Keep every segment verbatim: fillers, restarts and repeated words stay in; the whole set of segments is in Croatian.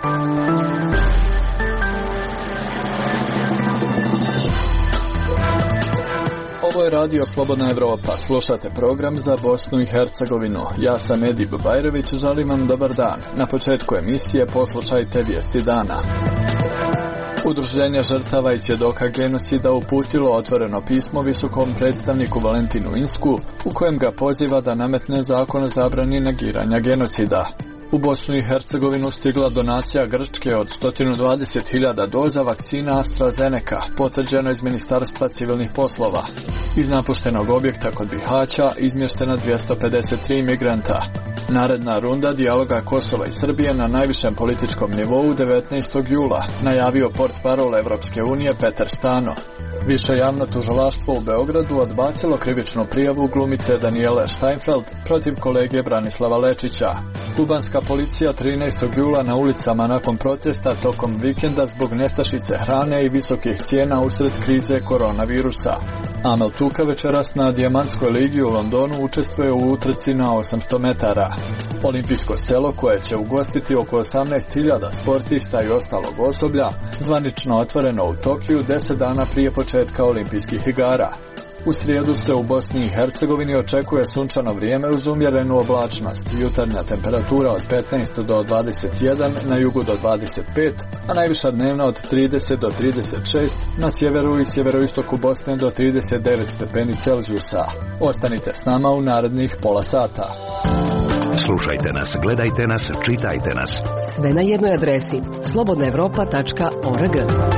Ovo je radio Slobodna Evropa. Slušate program za Bosnu i Hercegovinu. Ja sam Edi Bubajrović, želim vam dobar dan. Na početku emisije poslušajte vijesti dana. Udruženje žrtava i svjedoka genocida uputilo otvoreno pismo visokom predstavniku Valentinu Insku, u kojem ga poziva da nametne zakon o zabrani negiranja genocida. U Bosnu i Hercegovinu stigla donacija Grčke od sto dvadeset hiljada doza vakcina AstraZeneca, potvrđeno iz Ministarstva civilnih poslova. Iz napuštenog objekta kod Bihaća izmještena dvjesto pedeset tri imigranta. Naredna runda dijaloga Kosova i Srbije na najvišem političkom nivou devetnaestog jula, najavio portparol Evropske unije Petar Stano. Više javno tužilaštvo u Beogradu odbacilo krivičnu prijavu glumice Danijele Steinfeld protiv kolege Branislava Lečića. Kubanska policija trinaestog jula na ulicama nakon protesta tokom vikenda zbog nestašice hrane i visokih cijena usred krize koronavirusa. Amel Tuka večeras na Dijamantskoj ligi u Londonu učestvuje u utrci na osamsto metara. Olimpijsko selo, koje će ugostiti oko osamnaest hiljada sportista i ostalog osoblja, zvanično otvoreno u Tokiju deset dana prije početka olimpijskih igara. U srijedu se u Bosni i Hercegovini očekuje sunčano vrijeme uz umjerenu oblačnost, jutarnja temperatura od petnaest do dvadeset jedan, na jugu do dvadeset pet, a najviša dnevna od trideset do trideset šest, na sjeveru i sjeveroistoku Bosne do trideset devet stepeni Celzijusa. Ostanite s nama u narednih pola sata. Slušajte nas, gledajte nas, čitajte nas. Sve na jednoj adresi slobodna evropa tačka org.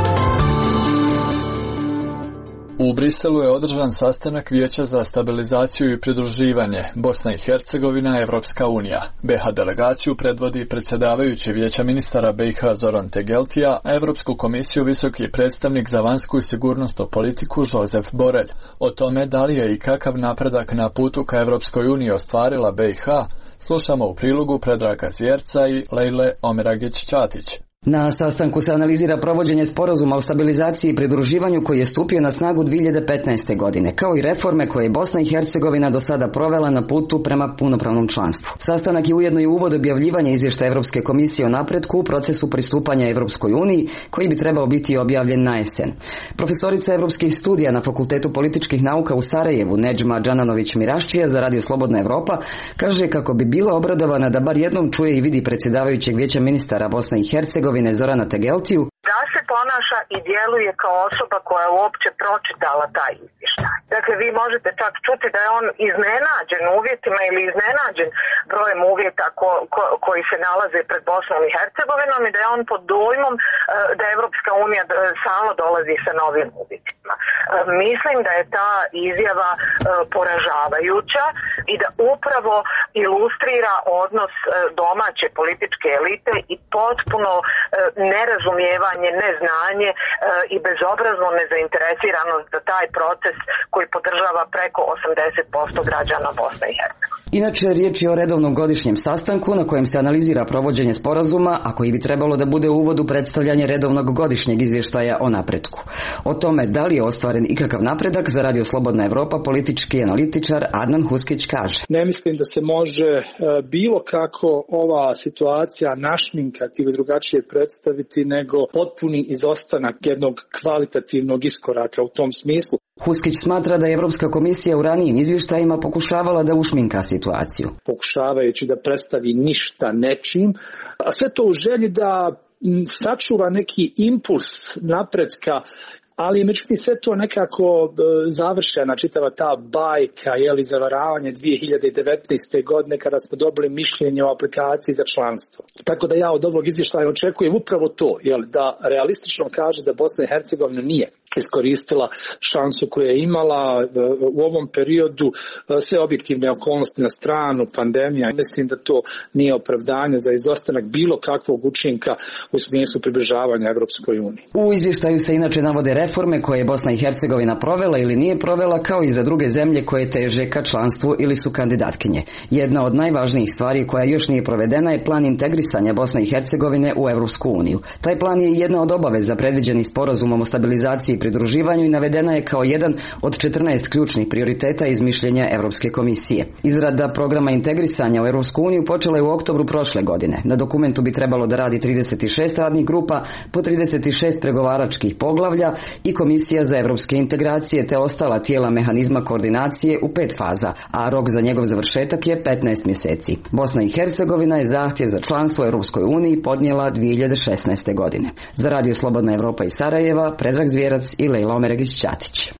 U Briselu je održan sastanak Vijeća za stabilizaciju i pridruživanje Bosna i Hercegovina, Evropska unija. B iH delegaciju predvodi predsjedavajući Vijeća ministara B iH Zoran Tegeltija, a Evropsku komisiju visoki predstavnik za vanjsku i sigurnosnu politiku Josef Borrell. O tome da li je i kakav napredak na putu ka Evropskoj uniji ostvarila B iH, slušamo u prilogu Predraga Zvjerca i Lejle Omeragić-Ćatić. Na sastanku se analizira provođenje sporazuma o stabilizaciji i pridruživanju koji je stupio na snagu dvije hiljade petnaeste. godine, kao i reforme koje je Bosna i Hercegovina do sada provela na putu prema punopravnom članstvu. Sastanak je ujedno i uvod objavljivanja izvještaja Europske komisije o napretku u procesu pristupanja Europskoj uniji, koji bi trebao biti objavljen na jesen. Profesorica europskih studija na Fakultetu političkih nauka u Sarajevu, Nedžma Džananović-Miraščija za Radio Slobodna Evropa, kaže kako bi bila obradovana da bar jednom čuje i vidi predsjedavajućeg Vijeća ministara Bosne i Hercegovine Zorana Tegeltiju da se ponaša i djeluje kao osoba koja je uopće pročitala taj izvještaj. Dakle, vi možete čak čuti da je on iznenađen uvjetima ili iznenađen brojem uvjeta ko, ko, koji se nalaze pred Bosnom i Hercegovinom i da je on pod dojmom da Evropska unija stalno dolazi sa novim uvjetima. Mislim da je ta izjava poražavajuća i da upravo ilustrira odnos domaće političke elite i potpuno nerazumijevanje, neznanje i bezobrazno nezainteresiranost za taj proces koji podržava preko osamdeset posto građana Bosne i Hercegovine. Inače, riječ je o redovnom godišnjem sastanku na kojem se analizira provođenje sporazuma, a koji bi trebalo da bude uvod u predstavljanje redovnog godišnjeg izvještaja o napretku. O tome da li je ostvaren ikakav napredak za Radio Slobodna Evropa politički analitičar Adnan Huskić kaže: Ne mislim da se može bilo kako ova situacija našminkati ili drugačije predstaviti nego potpuni izostanak jednog kvalitativnog iskoraka u tom smislu. Huskić smatra da je Evropska komisija u ranijim izvještajima pokušavala da ušminka situaciju. Pokušavajući da predstavi ništa nečim, a sve to u želji da sačuva neki impuls napretka, ali međutim sve to nekako završena čitava ta bajka, jeli, zavaravanje dvije hiljade devetnaeste. godine kada smo dobili mišljenje o aplikaciji za članstvo. Tako da ja od ovog izvještaja očekujem upravo to, jeli, da realistično kaže da Bosna i Hercegovina nije iskoristila šansu koju je imala u ovom periodu, sve objektivne okolnosti na stranu, pandemija. Mislim da to nije opravdanje za izostanak bilo kakvog učinka u smislu približavanja Evropskoj uniji. U izvještaju se inače navode reforme koje je Bosna i Hercegovina provela ili nije provela, kao i za druge zemlje koje teže ka članstvu ili su kandidatkinje. Jedna od najvažnijih stvari koja još nije provedena je plan integrisanja Bosne i Hercegovine u Evropsku uniju. Taj plan je jedna od obaveza predviđenih sporazumom o stabilizaciji i pridruživanju i navedena je kao jedan od četrnaest ključnih prioriteta iz mišljenja Europske komisije. Izrada programa integrisanja u Europsku uniju počela je u oktobru prošle godine. Na dokumentu bi trebalo da radi trideset šest radnih grupa po trideset šest pregovaračkih poglavlja i Komisija za europske integracije te ostala tijela mehanizma koordinacije u pet faza, a rok za njegov završetak je petnaest mjeseci. Bosna i Hercegovina je zahtjev za članstvo u Europskoj uniji podnijela dvije hiljade šesnaeste. godine. Za Radio Slobodna Evropa iz Sarajeva, Predrag Zvjerac i Lejla Omeregić-Ćatić.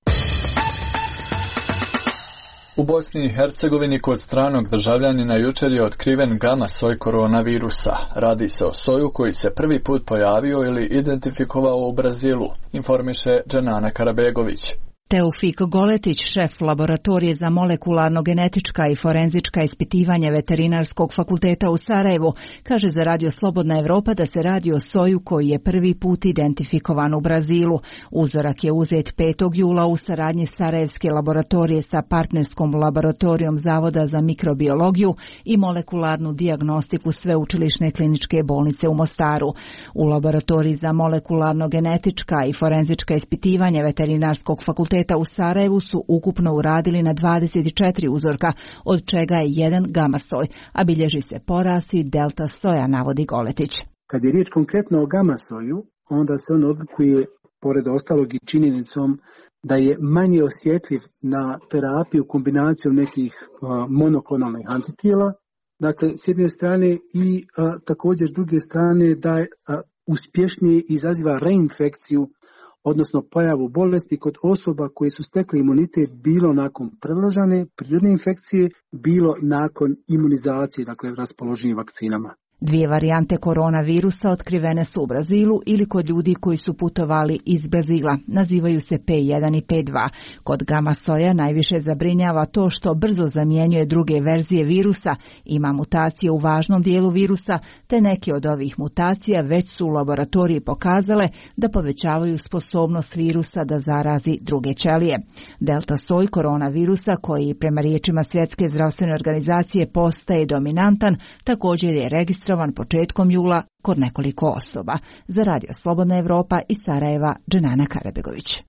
U Bosni i Hercegovini kod stranog državljanina jučer je otkriven gama soj koronavirusa. Radi se o soju koji se prvi put pojavio ili identifikovao u Brazilu, informiše Dženana Karabegović. Teofik Goletić, šef laboratorije za molekularno-genetička i forenzička ispitivanja Veterinarskog fakulteta u Sarajevu, kaže za Radio Slobodna Evropa da se radi o soju koji je prvi put identifikovan u Brazilu. Uzorak je uzet petog jula u saradnji Sarajevske laboratorije sa partnerskom laboratorijom Zavoda za mikrobiologiju i molekularnu dijagnostiku Sveučilišne kliničke bolnice u Mostaru. U laboratoriji za molekularno-genetička i forenzička ispitivanja Veterinarskog fakulteta u Sarajevu su ukupno uradili na dvadeset četiri uzorka, od čega je jedan gama soj, a bilježi se porast i delta soja, navodi Goletić. Kad je riječ konkretno o gama soju, onda se on odlikuje, pored ostalog, i činjenicom da je manje osjetljiv na terapiju kombinacijom nekih uh, monoklonalnih antitijela. Dakle, s jedne strane i uh, također s druge strane da je uh, uspješnije izaziva reinfekciju, odnosno pojavu bolesti kod osoba koje su stekli imunitet bilo nakon predložene prirodne infekcije, bilo nakon imunizacije, dakle raspoloženim vakcinama. Dvije varijante koronavirusa otkrivene su u Brazilu ili kod ljudi koji su putovali iz Brazila. Nazivaju se P jedan i P dva. Kod gama soja najviše zabrinjava to što brzo zamjenjuje druge verzije virusa, ima mutacije u važnom dijelu virusa, te neke od ovih mutacija već su u laboratoriji pokazale da povećavaju sposobnost virusa da zarazi druge ćelije. Delta soj koronavirusa, koji prema riječima Svjetske zdravstvene organizacije postaje dominantan, također je registrovan početkom jula kod nekoliko osoba. Za Radio Slobodna Evropa iz Sarajeva, Dženana Karabegović.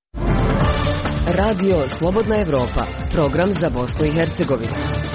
Radio Slobodna Evropa, program za Bosnu i Hercegovinu.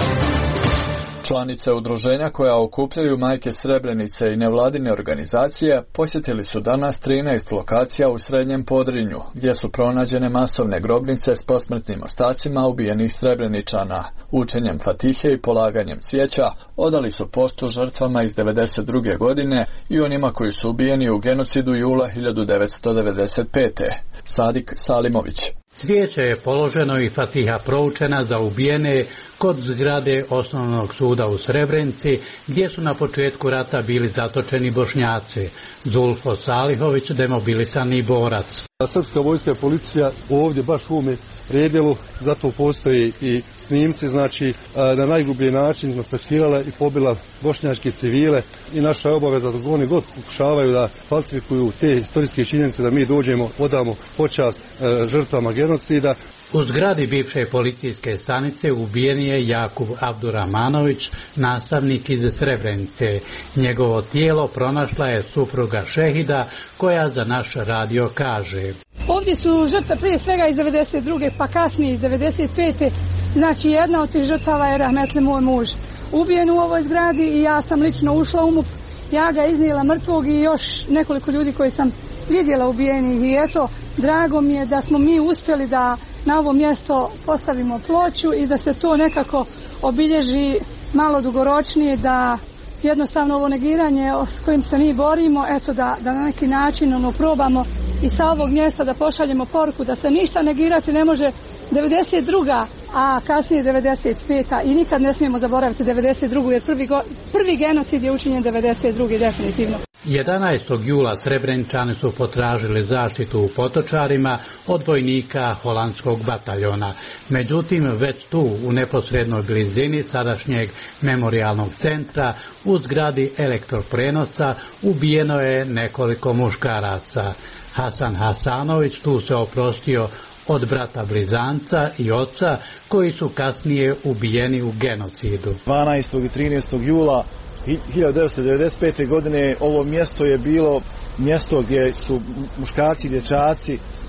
Članice udruženja koja okupljaju majke Srebrenice i nevladine organizacije posjetili su danas trinaest lokacija u Srednjem Podrinju, gdje su pronađene masovne grobnice s posmrtnim ostacima ubijenih Srebreničana. Učenjem Fatihe i polaganjem cvijeća odali su poštu žrtvama iz devedeset druge. godine i onima koji su ubijeni u genocidu jula hiljadu devetsto devedeset pete. Sadik Salimović. Cvijeće je položeno i Fatiha proučena za ubijene kod zgrade Osnovnog suda u Srebrenici, gdje su na početku rata bili zatočeni Bošnjaci. Zulfo Salihović, demobilisani borac. Srpska vojska i policija ovdje baš u ovome predjelu, zato postoji i snimci, znači na najgrublji način masakrirala i pobila bošnjačke civile i naša je obaveza da oni god pokušavaju da falsifikuju te historijske činjenice, da mi dođemo, odamo počast žrtvama genocida. U zgradi bivše policijske stanice ubijen je Jakub Abdurahmanović, nastavnik iz Srebrenice. Njegovo tijelo pronašla je supruga šehida, koja za naš radio kaže: Ovdje su žrtve prije svega iz devedeset druge pa kasnije iz devedeset pete. Znači jedna od tih žrtava je rahmetli moj muž. Ubijen u ovoj zgradi i ja sam lično ušla u MUP. Ja ga iznijela mrtvog i još nekoliko ljudi koji sam vidjela ubijenih i eto, drago mi je da smo mi uspjeli da na ovo mjesto postavimo ploču i da se to nekako obilježi malo dugoročnije, da jednostavno ovo negiranje s kojim se mi borimo, eto da, da na neki način ono probamo i sa ovog mjesta da pošaljemo poruku da se ništa negirati ne može. devedeset druga. a kasnije devedeset peta. i nikad ne smijemo zaboraviti devedeset drugu. jer prvi, go, prvi genocid je učinjen devedeset druge. definitivno. jedanaestog jula Srebreničani su potražili zaštitu u Potočarima od vojnika holandskog bataljona. Međutim, već tu u neposrednoj blizini sadašnjeg memorijalnog centra u zgradi elektroprenosa ubijeno je nekoliko muškaraca. Hasan Hasanović tu se oprostio od brata blizanca i oca koji su kasnije ubijeni u genocidu. dvanaestog i trinaestog jula hiljadu devetsto devedeset pete. godine ovo mjesto je bilo mjesto gdje su muškarci i dječaci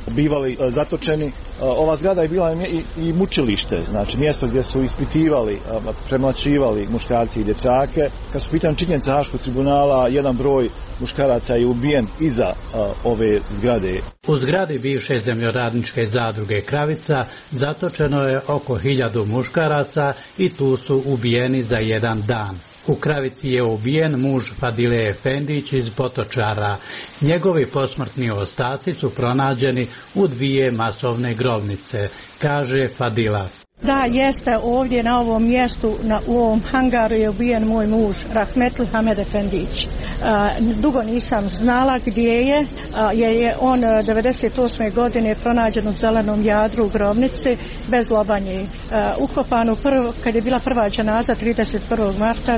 bivali zatočeni. Ova zgrada je bila i, i mučilište, znači mjesto gdje su ispitivali, premlaćivali muškarci i dječake. Kad su pitanje činjenica Haškog tribunala, jedan broj muškaraca je ubijen iza ove zgrade. U zgradi bivše zemljoradničke zadruge Kravica zatočeno je oko hiljadu muškaraca i tu su ubijeni za jedan dan. U Kravici je ubijen muž Fadile Efendić iz Potočara. Njegovi posmrtni ostaci su pronađeni u dvije masovne grobnice, kaže Fadila. Da, jeste, ovdje na ovom mjestu, na, u ovom hangaru je ubijen moj muž, Rahmetli Hamed Efendić. A, dugo nisam znala gdje je, a, jer je on devedeset osme godine pronađen u Zelenom Jadru u grobnici bez lobanje. A, ukopan prv, kad je bila prva dženaza trideset prvog marta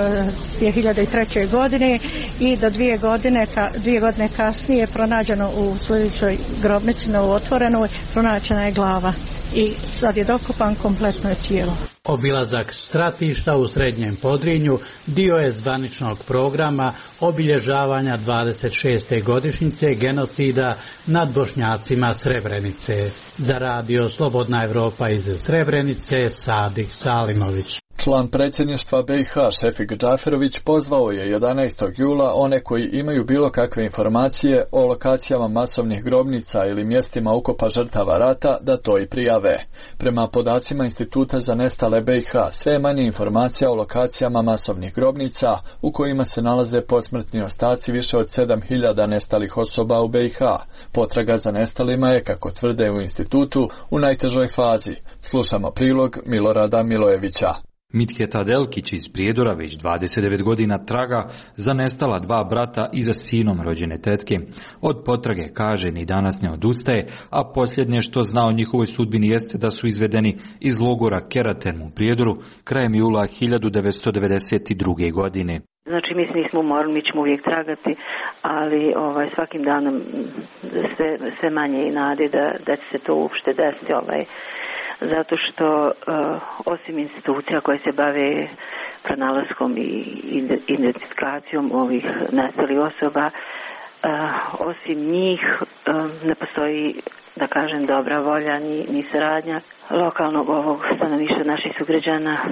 dvije hiljade treće. godine i do dvije godine, ka, dvije godine kasnije pronađeno u sljedećoj grobnici novootvorenoj, pronađena je glava. I sad je dokopan kompletno tijelo. Obilazak stratišta u Srednjem Podrinju dio je zvaničnog programa obilježavanja dvadeset šeste godišnjice genocida nad Bošnjacima Srebrenice. Za radio Slobodna Evropa iz Srebrenice, Sadik Salimović. Član predsjedništva B i H Šefik Džaferović pozvao je jedanaestog jula one koji imaju bilo kakve informacije o lokacijama masovnih grobnica ili mjestima ukopa žrtava rata da to i prijave. Prema podacima Instituta za nestale B i H, sve manje informacija o lokacijama masovnih grobnica u kojima se nalaze posmrtni ostaci više od sedam hiljada nestalih osoba u B i H. Potraga za nestalima je, kako tvrde u institutu, u najtežoj fazi. Slušamo prilog Milorada Milojevića. Midheta Delkić iz Prijedora već dvadeset devet godina traga za nestala dva brata i za sinom rođene tetke. Od potrage, kaže, ni danas ne odustaje, a posljednje što zna o njihovoj sudbini jeste da su izvedeni iz logora Keraten u Prijedoru krajem jula hiljadu devetsto devedeset druge. godine. Znači mi nismo umorni, mi ćemo uvijek tragati, ali ovaj, svakim danom sve, sve manje i nade da, da će se to uopšte desiti, ovaj, zato što uh, osim institucija koje se bave pronalaskom i identifikacijom ovih nestalih osoba, uh, osim njih uh, ne postoji, da kažem, dobra volja ni, ni saradnja lokalnog ovog stanovništva naših sugrađana uh,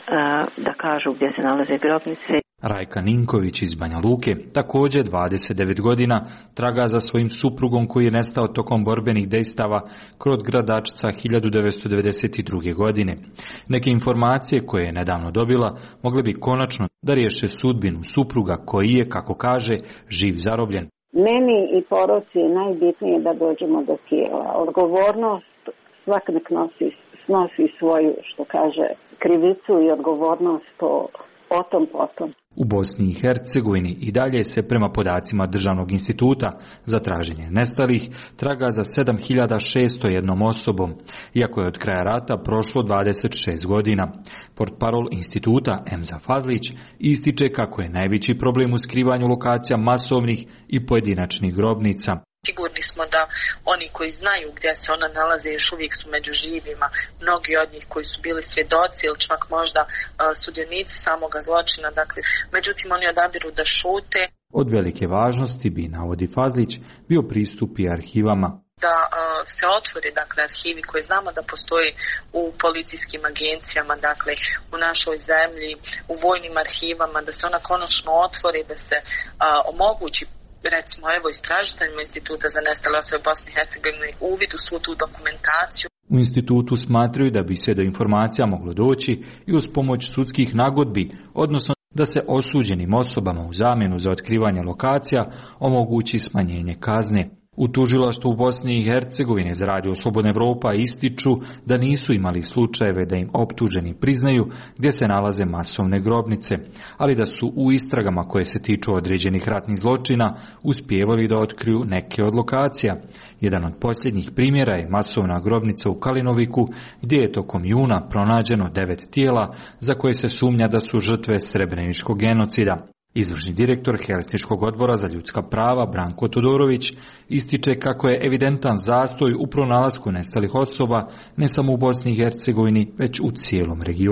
da kažu gdje se nalaze grobnice. Rajka Ninković iz Banja Luke, također dvadeset devet godina, traga za svojim suprugom koji je nestao tokom borbenih dejstava kod Gradačca hiljadu devetsto devedeset druge. godine. Neke informacije koje je nedavno dobila mogle bi konačno da riješe sudbinu supruga koji je, kako kaže, živ zarobljen. Meni i poroci je najbitnije da dođemo do tijela. Odgovornost svak nek nosi, snosi svoju, što kaže, krivicu i odgovornost po o tom potom. U Bosni i Hercegovini i dalje se prema podacima Državnog instituta za traženje nestalih traga za sedam hiljada šesto jedan osobom, iako je od kraja rata prošlo dvadeset šest godina. Portparol instituta Emza Fazlić ističe kako je najveći problem u skrivanju lokacija masovnih i pojedinačnih grobnica. Sigurni smo da oni koji znaju gdje se ona nalaze još uvijek su među živima. Mnogi od njih koji su bili svjedoci ili čak možda uh, sudionici samoga zločina. Dakle, međutim, oni odabiru da šute. Od velike važnosti bi, navodi Fazlić, bio pristup i arhivama. Da uh, se otvori, dakle, arhivi koji znamo da postoji u policijskim agencijama, dakle, u našoj zemlji, u vojnim arhivama, da se ona konačno otvori, da se uh, omogući, recimo, evo, istražiteljima Instituta za nestale osobe Bosne i Hercegovine uvid u svu tu dokumentaciju. U institutu smatraju da bi sve do informacija moglo doći i uz pomoć sudskih nagodbi, odnosno da se osuđenim osobama u zamjenu za otkrivanje lokacija omogući smanjenje kazne. U tužilaštvu u Bosni i Hercegovini za radio Slobodna Evropa ističu da nisu imali slučajeve da im optuženi priznaju gdje se nalaze masovne grobnice, ali da su u istragama koje se tiču određenih ratnih zločina uspjevali da otkriju neke od lokacija. Jedan od posljednjih primjera je masovna grobnica u Kalinoviku gdje je tokom juna pronađeno devet tijela za koje se sumnja da su žrtve srebreničkog genocida. Izvršni direktor Helsinškog odbora za ljudska prava Branko Todorović ističe kako je evidentan zastoj u pronalasku nestalih osoba ne samo u Bosni i Hercegovini, već u cijelom regionu.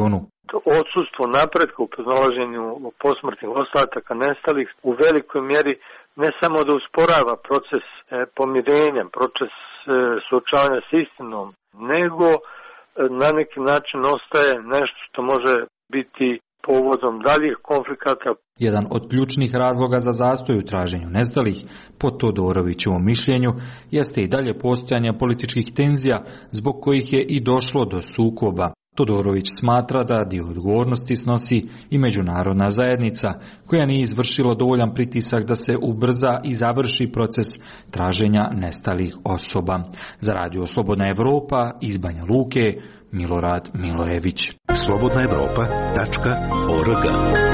odsustvo napretka u pronalaženju posmrtnih ostataka nestalih u velikoj mjeri ne samo da usporava proces e, pomirenja, proces e, suočavanja s istinom, nego e, na neki način ostaje nešto što može biti povodom daljih konflikata. Jedan od ključnih razloga za zastoj u traženju nestalih, po Todorovićevom mišljenju, jeste i dalje postojanje političkih tenzija zbog kojih je i došlo do sukoba. Todorović smatra da dio odgovornosti snosi i međunarodna zajednica, koja nije izvršila dovoljan pritisak da se ubrza i završi proces traženja nestalih osoba. Za Radio Slobodna Evropa iz Banja Luke, Milorad Milojević. slobodna evropa tačka org.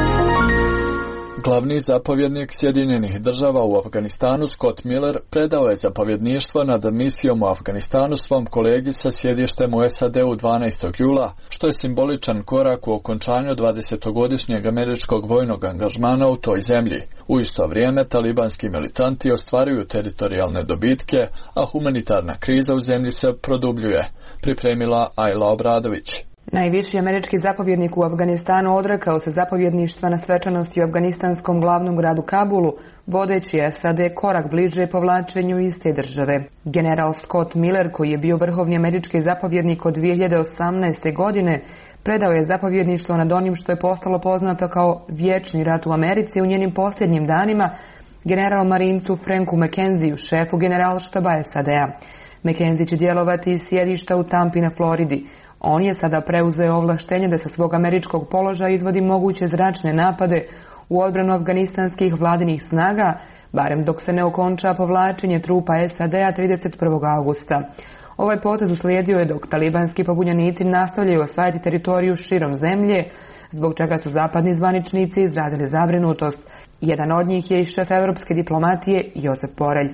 Glavni zapovjednik Sjedinjenih država u Afganistanu Scott Miller predao je zapovjedništvo nad misijom u Afganistanu svom kolegi sa sjedištem u S A D-u dvanaestog jula, što je simboličan korak u okončanju dvadesetogodišnjeg američkog vojnog angažmana u toj zemlji. U isto vrijeme talibanski militanti ostvaruju teritorijalne dobitke, a humanitarna kriza u zemlji se produbljuje, pripremila Ajla Obradović. Najviši američki zapovjednik u Afganistanu odrekao se zapovjedništva na svečanosti u afganistanskom glavnom gradu Kabulu, vodeći S A D korak bliže povlačenju iz te države. General Scott Miller, koji je bio vrhovni američki zapovjednik od dvije hiljade osamnaeste. godine, predao je zapovjedništvo nad onim što je postalo poznato kao vječni rat u Americi u njenim posljednjim danima, general marincu Franku McKenzie, šefu generalštaba S A D-a. McKenzie će djelovati iz sjedišta u Tampi na Floridi. On je sada preuzeo ovlaštenje da sa svog američkog položaja izvodi moguće zračne napade u odbranu afganistanskih vladinih snaga, barem dok se ne okonča povlačenje trupa S A D-a trideset prvog augusta. Ovaj potez uslijedio je dok talibanski pobunjenici nastavljaju osvajati teritoriju širom zemlje, zbog čega su zapadni zvaničnici izrazili zabrinutost. Jedan od njih je i šef europske diplomatije Josep Borelj.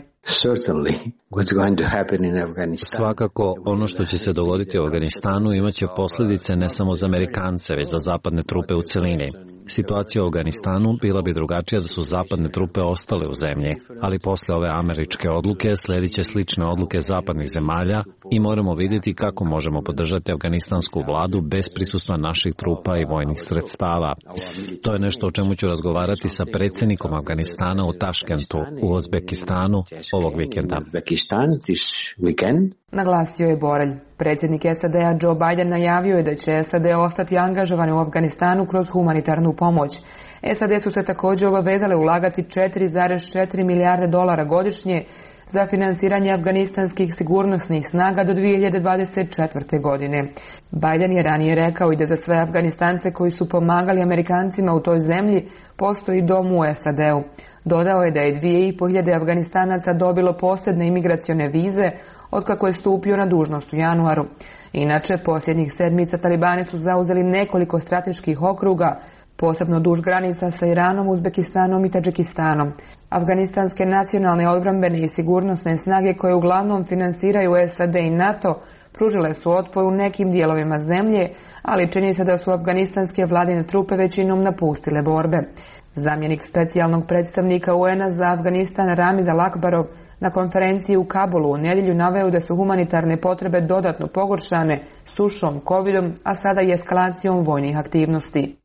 Svakako, ono što će se dogoditi u Afganistanu imaće posljedice ne samo za Amerikance, već za zapadne trupe u celini. Situacija u Afganistanu bila bi drugačija da su zapadne trupe ostale u zemlji, ali posle ove američke odluke sledit će slične odluke zapadnih zemalja i moramo vidjeti kako možemo podržati afganistansku vladu bez prisustva naših trupa i vojnih sredstava. To je nešto o čemu ću razgovarati sa predsjednikom Afganistana u Taškentu, u Uzbekistanu, ovog vikenda. Naglasio je Borelj. Predsjednik S A D-a Joe Biden najavio je da će S A D ostati angažovan u Afganistanu kroz humanitarnu pomoć. S A D su se također obavezale ulagati četiri zarez četiri milijarde dolara godišnje za finansiranje afganistanskih sigurnosnih snaga do dvije hiljade dvadeset četvrte. godine. Biden je ranije rekao i da za sve Afganistance koji su pomagali Amerikancima u toj zemlji postoji dom u S A D-u. Dodao je da je dvije i po hiljade Afganistanaca dobilo posebne imigracione vize otkako je stupio na dužnost u januaru. Inače, posljednjih sedmica Talibani su zauzeli nekoliko strateških okruga, posebno duž granica sa Iranom, Uzbekistanom i Tadžikistanom. Afganistanske nacionalne odbrambene i sigurnosne snage koje uglavnom finansiraju S A D i NATO pružile su otpor u nekim dijelovima zemlje, ali čini se da su afganistanske vladine trupe većinom napustile borbe. Zamjenik specijalnog predstavnika U N-a za Afganistan Ramiz Al-Akbarov na konferenciji u Kabulu u nedjelju naveo da su humanitarne potrebe dodatno pogoršane sušom, covidom, a sada i eskalacijom vojnih aktivnosti.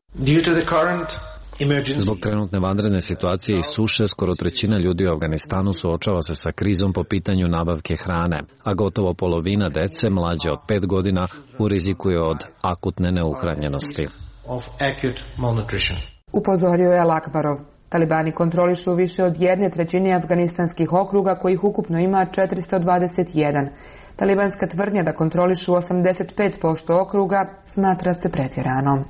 Zbog trenutne vanredne situacije i suše, skoro trećina ljudi u Afganistanu suočava se sa krizom po pitanju nabavke hrane, a gotovo polovina dece mlađe od pet godina u riziku je od akutne neuhranjenosti. Upozorio je Al-Akbarov. Talibani kontrolišu više od jedne trećine afganistanskih okruga, kojih ukupno ima četiristo dvadeset jedan. Talibanska tvrdnja da kontrolišu osamdeset pet posto okruga smatra se pretjeranom.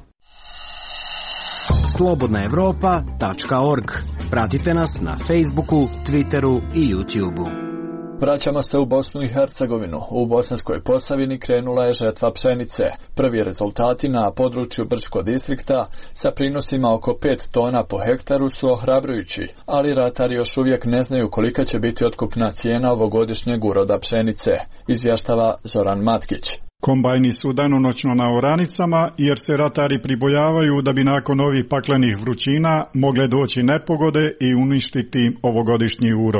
slobodna evropa tačka org. Pratite nas na Facebooku, Twitteru i YouTubeu. Vraćamo se u Bosnu i Hercegovinu. U Bosanskoj Posavini krenula je žetva pšenice. Prvi rezultati na području Brčko distrikta sa prinosima oko pet tona po hektaru su ohrabrujući, ali ratari još uvijek ne znaju kolika će biti otkupna cijena ovogodišnjeg uroda pšenice, izvještava Zoran Matkić. Kombajni su danonoćno na oranicama jer se ratari pribojavaju da bi nakon ovih paklenih vrućina mogle doći nepogode i uništiti ovogodišnji urod.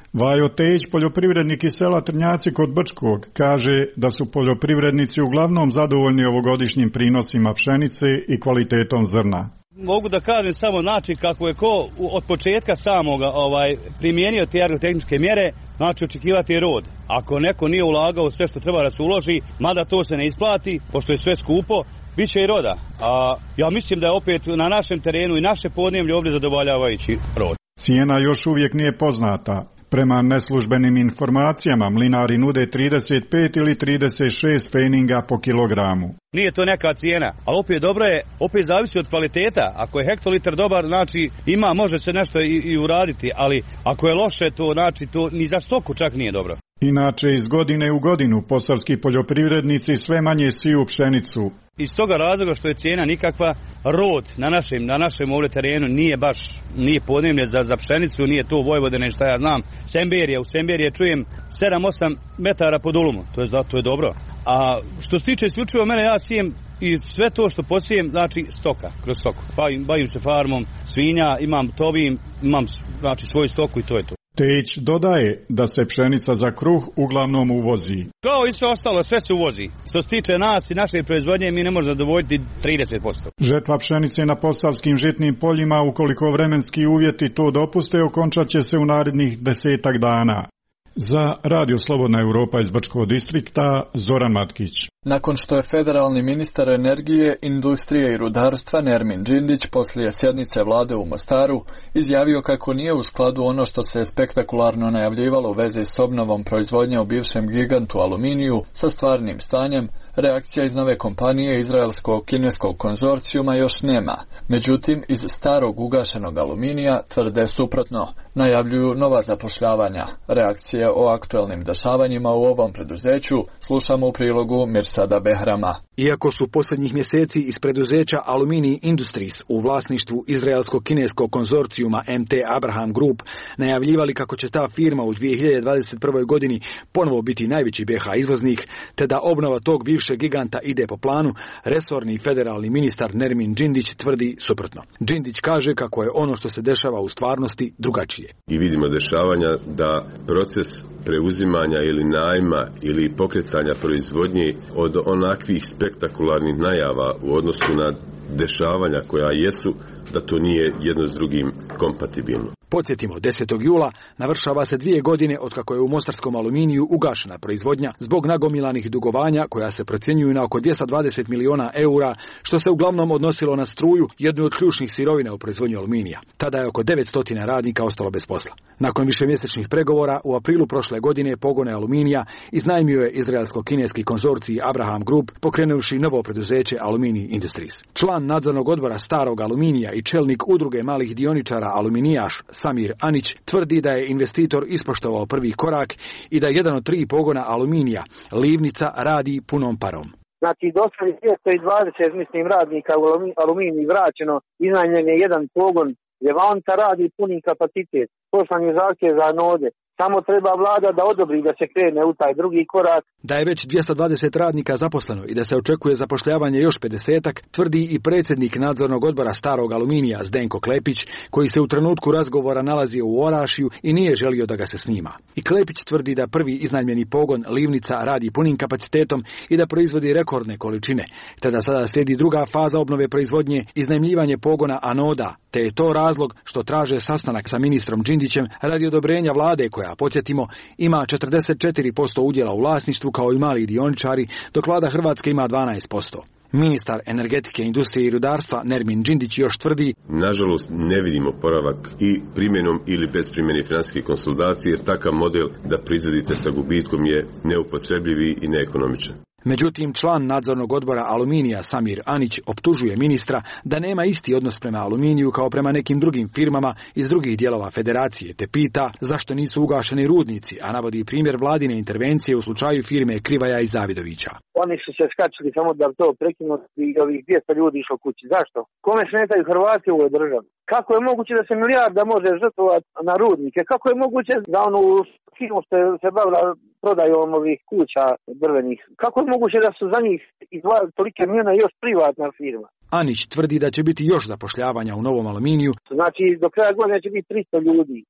Vajo Tejić, poljoprivrednik iz sela Trnjaci kod Brčkog, kaže da su poljoprivrednici uglavnom zadovoljni ovogodišnjim prinosima pšenice i kvalitetom zrna. Mogu da kažem samo način kako je ko od početka samoga ovaj, primijenio te agrotehničke mjere, znači očekivati rod. Ako neko nije ulagao sve što treba da se uloži, mada to se ne isplati, pošto je sve skupo, bit će i roda. A ja mislim da je opet na našem terenu i naše podneblje ovdje zadovoljavajući rod. Cijena još uvijek nije poznata. Prema neslužbenim informacijama, mlinari nude trideset pet ili trideset šest pfeninga po kilogramu. Nije to neka cijena, ali opet dobro je, opet zavisi od kvaliteta. Ako je hektolitar dobar, znači ima, može se nešto i, i uraditi, ali ako je loše, to znači to ni za stoku čak nije dobro. Inače, iz godine u godinu posavski poljoprivrednici sve manje siju pšenicu. Iz toga razloga što je cijena nikakva, rod na našem, na našem ovdje terenu nije baš, nije podneblje za, za pšenicu, nije to Vojvodine, šta ja znam. Semberije, u Semberije čujem sedam osam metara pod ulumu, to je, to je dobro. A što se tiče isključivo mene, ja sijem i sve to što posijem, znači stoka, kroz stoku. Bavim, bavim se farmom svinja, imam tovim, imam znači svoju stoku i to je to. Tejić dodaje da se pšenica za kruh uglavnom uvozi. Kao i sve ostalo, sve se uvozi. Što se tiče nas i naše proizvodnje, mi ne možemo zadovoljiti trideset posto. Žetva pšenice na posavskim žitnim poljima, ukoliko vremenski uvjeti to dopuste, okončat će se u narednih desetak dana. Za Radio Slobodna Europa iz Brčkog distrikta, Zoran Matkić. Nakon što je federalni ministar energije, industrije i rudarstva Nermin Džindić poslije sjednice vlade u Mostaru izjavio kako nije u skladu ono što se spektakularno najavljivalo u vezi s obnovom proizvodnje u bivšem gigantu Aluminiju sa stvarnim stanjem, reakcija iz nove kompanije izraelskog kineskog konzorcijuma još nema. Međutim, iz starog ugašenog Aluminija tvrde suprotno. Najavljuju nova zapošljavanja. Reakcije o aktuelnim dešavanjima u ovom preduzeću slušamo u prilogu Mirsada Behrama. Iako su posljednjih mjeseci iz preduzeća Alumini Industries u vlasništvu izraelskog kineskog konzorcijuma M T Abraham Group najavljivali kako će ta firma u dvije hiljade dvadeset prvoj godini ponovo biti najveći B H izvoznik, te da obnova tog bivšeg giganta ide po planu, resorni federalni ministar Nermin Džindić tvrdi suprotno. Džindić kaže kako je ono što se dešava u stvarnosti drugačije. I vidimo dešavanja da proces preuzimanja ili najma ili pokretanja proizvodnje od onakvih spektakularnih najava u odnosu na dešavanja koja jesu, da to nije jedno s drugim kompatibilno. Podsjetimo, desetog jula navršava se dvije godine otkako je u mostarskom Aluminiju ugašena proizvodnja zbog nagomilanih dugovanja koja se procjenjuju na oko dvjesto dvadeset miliona eura, što se uglavnom odnosilo na struju, jednu od ključnih sirovina u proizvodnji aluminija. Tada je oko devetsto radnika ostalo bez posla. Nakon višemjesečnih pregovora, u aprilu prošle godine pogone Aluminija iznajmio je izraelsko-kineski konzorcij Abraham Group, pokrenuvši novo preduzeće Alumini Industries. Član nadzornog odbora starog Aluminija i čelnik udruge malih dioničara Aluminijaš Samir Anić tvrdi da je investitor ispoštovao prvi korak i da jedan od tri pogona Aluminija, Livnica, radi punom parom. Znači, dosta je dvjesto dvadeset mislim, radnika u Aluminiji vraćeno, iznajmljen je jedan pogon, Levanta radi puni kapacitet, poslan je zahtjev za anode. Samo treba vlada da odobri da se krene u taj drugi korak. Da je već dvjesto dvadeset radnika zaposleno i da se očekuje zapošljavanje još pedesetak, tvrdi i predsjednik nadzornog odbora starog Aluminija Zdenko Klepić, koji se u trenutku razgovora nalazio u Orašiju i nije želio da ga se snima. I Klepić tvrdi da prvi iznajmljeni pogon Livnica radi punim kapacitetom i da proizvodi rekordne količine, te da sada slijedi druga faza obnove proizvodnje, iznajmljivanje pogona anoda, te je to razlog što traže sastanak sa ministrom Džindićem radi odobrenja vlade koja, podsjetimo, ima četrdeset četiri posto udjela u vlasništvu kao i mali dioničari, dok vlada Hrvatske ima dvanaest posto. Ministar energetike, industrije i rudarstva Nermin Džindić još tvrdi: nažalost ne vidimo oporavak i primjenom ili bez primjene financijske konsolidacije, jer takav model da proizvodite sa gubitkom je neupotrebljivi i neekonomičan. Međutim, član nadzornog odbora Aluminija Samir Anić optužuje ministra da nema isti odnos prema Aluminiju kao prema nekim drugim firmama iz drugih dijelova federacije, te pita zašto nisu ugašeni rudnici, a navodi primjer vladine intervencije u slučaju firme Krivaja i Zavidovića. Oni su se skačili samo da to prekinu i ovih dvjesto ljudi išlo kući. Zašto? Kome smetaju Hrvati u ovoj državi? Kako je moguće da se milijarda može žrtvovati na rudnike? Kako je moguće da onu firmu što se bavila prodajom ovih kuća drvenih? Kako je moguće da su za njih izdvajali tolike milijuna još privatna firma? Anić tvrdi da će biti još zapošljavanja u novom Aluminiju. Znači, do kraja godine će biti tristo ljudi.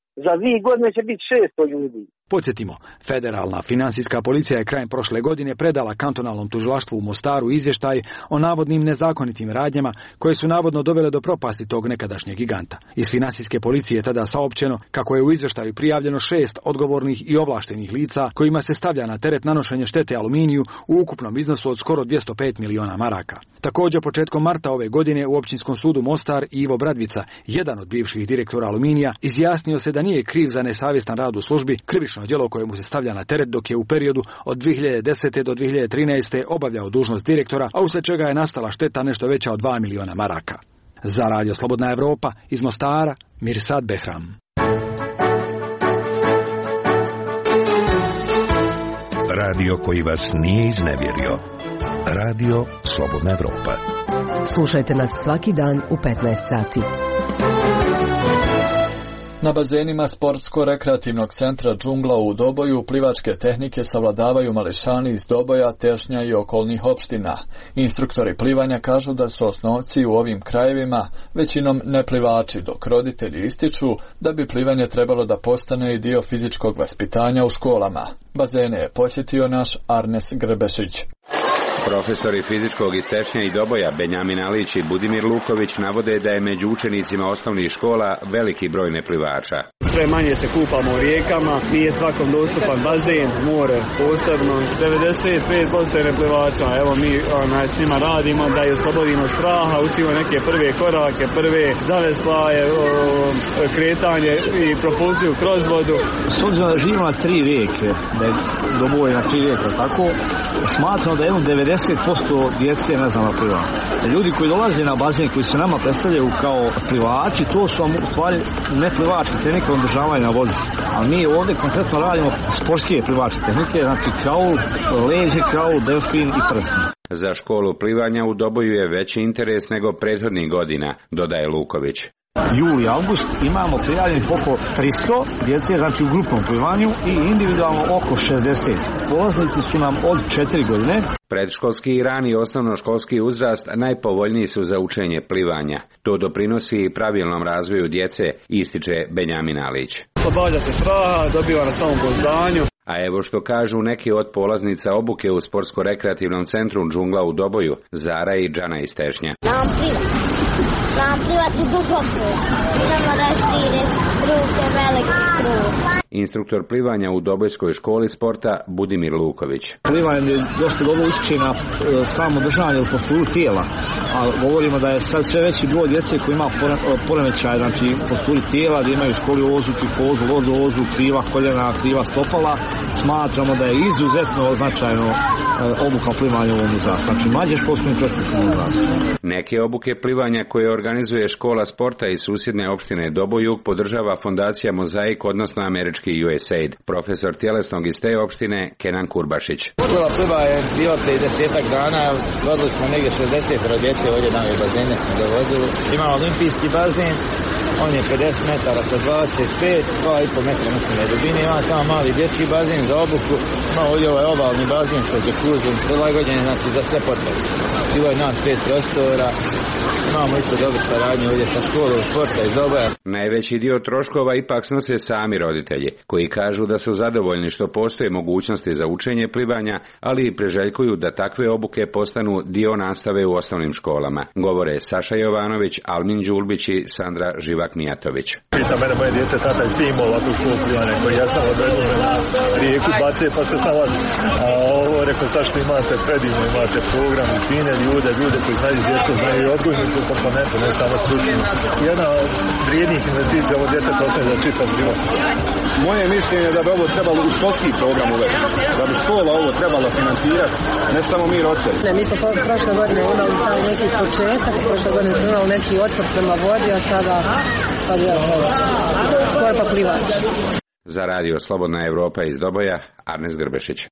Za dvije godine će biti šesto ljudi. Podsjetimo, federalna finansijska policija je krajem prošle godine predala kantonalnom tužilaštvu u Mostaru izvještaj o navodnim nezakonitim radnjama koje su navodno dovele do propasti tog nekadašnjeg giganta. Iz finansijske policije je tada saopćeno kako je u izvještaju prijavljeno šest odgovornih i ovlaštenih lica kojima se stavlja na teret nanošenje štete Aluminiju u ukupnom iznosu od skoro dvjesto pet miliona maraka. Također, početkom marta ove godine u Općinskom sudu Mostar Ivo Bradvica, jedan od bivših direktora Aluminija, izjasnio se da nije kriv za nesavjestan rad u službi, krivično djelo koje mu se stavlja na teret dok je u periodu od dvije hiljade desete do dvije hiljade trinaeste obavljao dužnost direktora, a uslijed čega je nastala šteta nešto veća od dva miliona maraka. Za Radio Slobodna Evropa iz Mostara, Mirsad Behram. Radio koji vas nije iznevjerio. Radio Slobodna Evropa. Slušajte nas svaki dan u petnaest sati. Na bazenima sportsko-rekreativnog centra Džungla u Doboju plivačke tehnike savladavaju mališani iz Doboja, Tešnja i okolnih opština. Instruktori plivanja kažu da su osnovci u ovim krajevima većinom neplivači, dok roditelji ističu da bi plivanje trebalo da postane i dio fizičkog vaspitanja u školama. Bazene je posjetio naš Arnes Grbešić. Profesori fizičkog iz Tešnja i Doboja Benjamin Alić i Budimir Luković navode da je među učenicima osnovnih škola veliki broj neplivača. Sve manje se kupamo u rijekama, nije svakom dostupan bazen, more posebno, devedeset pet posto je neplivača. Evo mi onaj, s njima radimo da je oslobodimo straha, učimo neke prve korake, prve zavesplaje, kretanje i propulziju kroz vodu. S obzirom da živimo na tri rijeke, da je Doboj na tri rijeke, tako, smatram da je jedno devedeset posto djece ne zna da pliva. Ljudi koji dolaze na bazen, koji se nama predstavljaju kao plivači, to su vam u stvari neplivačke tehnike održavanja na vodi. A mi ovdje konkretno radimo sportske plivačke tehnike, znači kraul, leđe, kraul, delfin i prsni. Za školu plivanja u Doboju je veći interes nego prethodnih godina, dodaje Luković. Juli, august imamo prijavljenih oko tristo djece, znači u grupnom plivanju, i individualno oko šezdeset. Polaznici su nam od četiri godine. Predškolski i rani osnovnoškolski uzrast najpovoljniji su za učenje plivanja. To doprinosi i pravilnom razvoju djece, ističe Benjamin Alić. Oslobađa se straha, dobiva na samopouzdanju. A evo što kažu neki od polaznica obuke u sportsko-rekreativnom centru Džungla u Doboju, Zara i Džana iz Tešnja. Znam plivati. Znam plivati duboko. Idemo raštire ruke, velike struke. Instruktor plivanja u Dobojskoj školi sporta Budimir Luković. Plivanje je dosta dobro utječe na samo držanje u posturu tijela, a govorimo da je sad sve veći broj djece koji ima poremećaj, znači posturi tijela, da imaju skoliozu, kifozu, lordozu, kriva koljena, kriva stopala. Smatramo da je izuzetno značajno obuka plivanja u ovom uzrastu, znači mlađe školskom i predškolskom uzrastu. Neke obuke plivanja koje organizuje škola sporta iz susjedne opštine Dobojug podržava fondacija Mozaik, odnosno američki U S A I D. Profesor tjelesnog iz te opštine Kenan Kurbašić. Škola pliva je bila prije desetak dana, vodili smo negdje šezdeset djece, ovdje nam je bazene smo dovodili. Imamo olimpijski bazen, on je pedeset metara sa dvadeset pet, dva i pol metra mislim je dubine, ima tamo mali dječji bazen za obuku, ima ovdje ovaj ovalni bazen sa džakuzom, prilagođen znači za sve potrebe. Bilo je nas pet prostora, imamo isto dobro saradnje ovdje sa školom sporta iz Doboja. Najveći dio troškova ipak snose sami roditelji, koji kažu da su zadovoljni što postoje mogućnosti za učenje plivanja, ali i preželjkuju da takve obuke postanu dio nastave u osnovnim školama. Govore Saša Jovanović, Almin Đulbić i Sandra Živak-Mijatović. Pita mene moje djete, tata je stimao ovakvu školu plivanja koji ja sam odredio na rijeku, bace pa se stavati. A ovo rekao sad što imate predivno, imate program, fine ljude, ljude koji znaju djecu, znaju i odgojnu tu komponentu, ne samo stručnu. Jedna od vrijednih investicija ovo djete postoje za čitav život. Moje mišljenje je da bi ovo trebalo u školski program uvesti, da bi škola ovo trebala financirati, ne samo mi roditelji. Ne, mi smo prošle godine imali taj neki početak, prošle godine smo imali neki otpor prema vodi, a sada sad je skoro pa plivač. Za Radio Slobodna Evropa iz Doboja, Arnes Grbešić.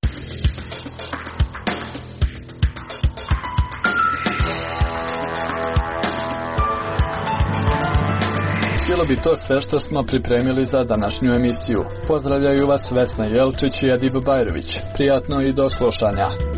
Bilo bi to sve što smo pripremili za današnju emisiju. Pozdravljaju vas Vesna Jelčić i Adib Bajrović. Prijatno i do slušanja.